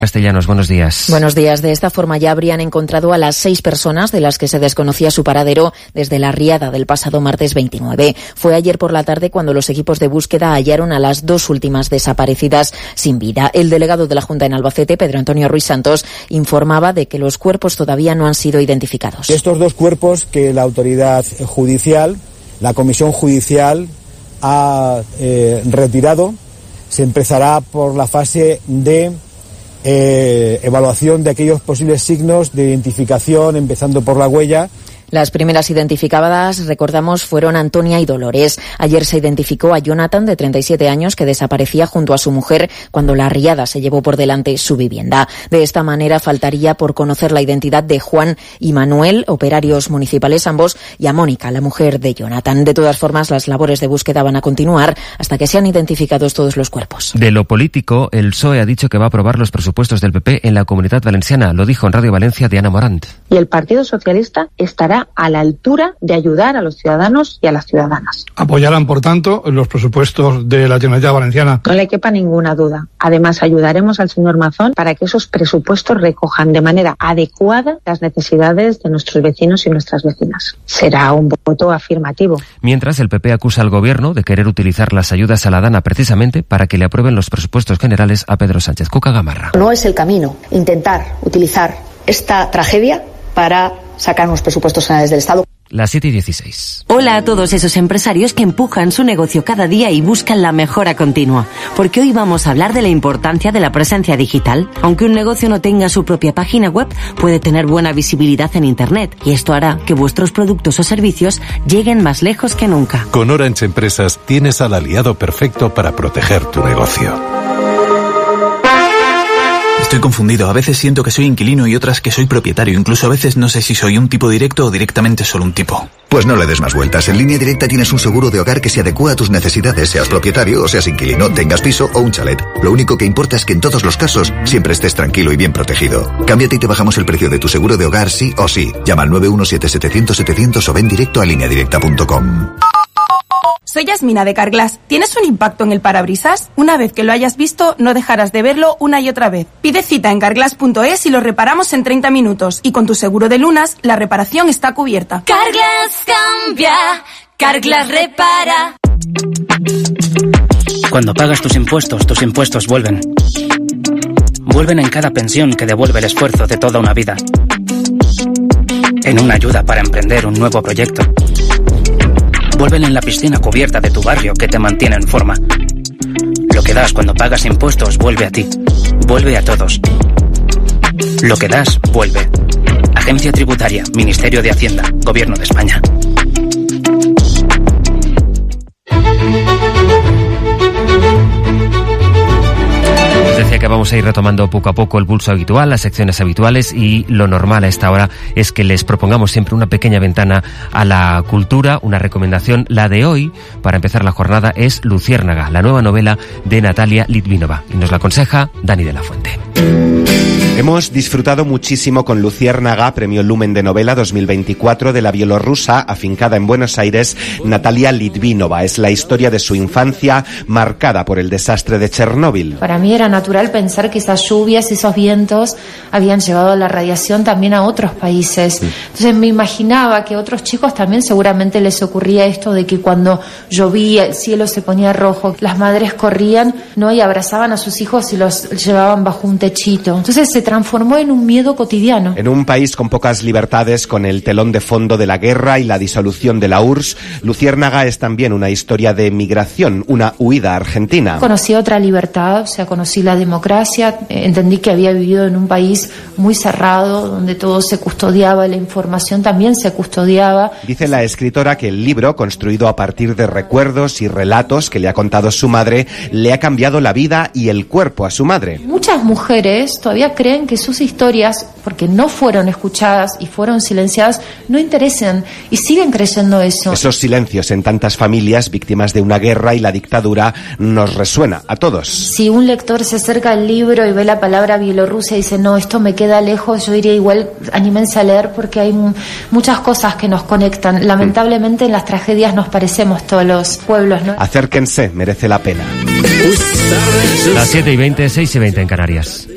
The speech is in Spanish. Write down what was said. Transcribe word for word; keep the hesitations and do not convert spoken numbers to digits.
Castellanos, buenos días. Buenos días. De esta forma ya habrían encontrado a las seis personas de las que se desconocía su paradero desde la riada del pasado martes veintinueve. Fue ayer por la tarde cuando los equipos de búsqueda hallaron a las dos últimas desaparecidas sin vida. El delegado de la Junta en Albacete, Pedro Antonio Ruiz Santos, informaba de que los cuerpos todavía no han sido identificados. Estos dos cuerpos que la autoridad judicial, la comisión judicial, ha eh, retirado, se empezará por la fase de Eh, evaluación de aquellos posibles signos de identificación, empezando por la huella. Las primeras identificadas, recordamos, fueron Antonia y Dolores. Ayer se identificó a Jonathan, de treinta y siete años, que desaparecía junto a su mujer cuando la riada se llevó por delante su vivienda. De esta manera faltaría por conocer la identidad de Juan y Manuel, operarios municipales ambos, y a Mónica, la mujer de Jonathan. De todas formas, las labores de búsqueda van a continuar hasta que sean identificados todos los cuerpos. De lo político, el P S O E ha dicho que va a aprobar los presupuestos del P P en la Comunidad Valenciana. Lo dijo en Radio Valencia Diana Morant. Y el Partido Socialista estará a la altura de ayudar a los ciudadanos y a las ciudadanas. Apoyarán, por tanto, los presupuestos de la Generalitat Valenciana. No le quepa ninguna duda. Además, ayudaremos al señor Mazón para que esos presupuestos recojan de manera adecuada las necesidades de nuestros vecinos y nuestras vecinas. Será un voto afirmativo. Mientras, el P P acusa al Gobierno de querer utilizar las ayudas a la DANA precisamente para que le aprueben los presupuestos generales a Pedro Sánchez. Cuca Gamarra. No es el camino intentar utilizar esta tragedia para sacar unos presupuestos generales del Estado. Las siete y dieciséis. Hola a todos esos empresarios que empujan su negocio cada día y buscan la mejora continua. Porque hoy vamos a hablar de la importancia de la presencia digital. Aunque un negocio no tenga su propia página web, puede tener buena visibilidad en Internet. Y esto hará que vuestros productos o servicios lleguen más lejos que nunca. Con Orange Empresas tienes al aliado perfecto para proteger tu negocio. Estoy confundido. A veces siento que soy inquilino y otras que soy propietario. Incluso a veces no sé si soy un tipo directo o directamente solo un tipo. Pues no le des más vueltas. En Línea Directa tienes un seguro de hogar que se adecua a tus necesidades, seas propietario o seas inquilino, tengas piso o un chalet. Lo único que importa es que en todos los casos siempre estés tranquilo y bien protegido. Cámbiate y te bajamos el precio de tu seguro de hogar sí o sí. Llama al nueve uno siete setecientos setecientos o ven directo a línea directa punto com. Soy Yasmina de Carglass. ¿Tienes un impacto en el parabrisas? Una vez que lo hayas visto, no dejarás de verlo una y otra vez. Pide cita en carglass punto es y lo reparamos en treinta minutos. Y con tu seguro de lunas, la reparación está cubierta. Carglass cambia, Carglass repara. Cuando pagas tus impuestos, tus impuestos vuelven. Vuelven en cada pensión que devuelve el esfuerzo de toda una vida. En una ayuda para emprender un nuevo proyecto. Vuelven en la piscina cubierta de tu barrio que te mantiene en forma. Lo que das cuando pagas impuestos vuelve a ti. Vuelve a todos. Lo que das vuelve. Agencia Tributaria, Ministerio de Hacienda, Gobierno de España. Decía que vamos a ir retomando poco a poco el pulso habitual, las secciones habituales, y lo normal a esta hora es que les propongamos siempre una pequeña ventana a la cultura, una recomendación. La de hoy, para empezar la jornada, es Luciérnaga, la nueva novela de Natalia Litvinova, y nos la aconseja Dani de la Fuente. Hemos disfrutado muchísimo con Luciérnaga, premio Lumen de novela dos mil veinticuatro, de la bielorrusa afincada en Buenos Aires, Natalia Litvinova. Es la historia de su infancia marcada por el desastre de Chernóbil. Para mí era natural pensar que esas lluvias, esos vientos habían llevado la radiación también a otros países. Entonces me imaginaba que a otros chicos también seguramente les ocurría esto de que cuando llovía el cielo se ponía rojo, las madres corrían, ¿no?, y abrazaban a sus hijos y los llevaban bajo un techito. Entonces se transformó en un miedo cotidiano. En un país con pocas libertades, con el telón de fondo de la guerra y la disolución de la U R S S, Luciérnaga es también una historia de migración, una huida argentina. Conocí otra libertad, o sea, conocí la democracia, entendí que había vivido en un país muy cerrado, donde todo se custodiaba, la información también se custodiaba. Dice la escritora que el libro, construido a partir de recuerdos y relatos que le ha contado su madre, le ha cambiado la vida y el cuerpo a su madre. Muchas mujeres todavía creen que sus historias, porque no fueron escuchadas y fueron silenciadas, no interesan y siguen creyendo eso. Esos silencios en tantas familias víctimas de una guerra y la dictadura nos resuena a todos. Si un lector se acerca al libro y ve la palabra Bielorrusia y dice, no, esto me queda lejos, yo diría igual, anímense a leer porque hay m- muchas cosas que nos conectan. Lamentablemente en las tragedias nos parecemos todos los pueblos, ¿no? Acérquense, merece la pena. Las siete y veinte, seis y veinte en Canarias.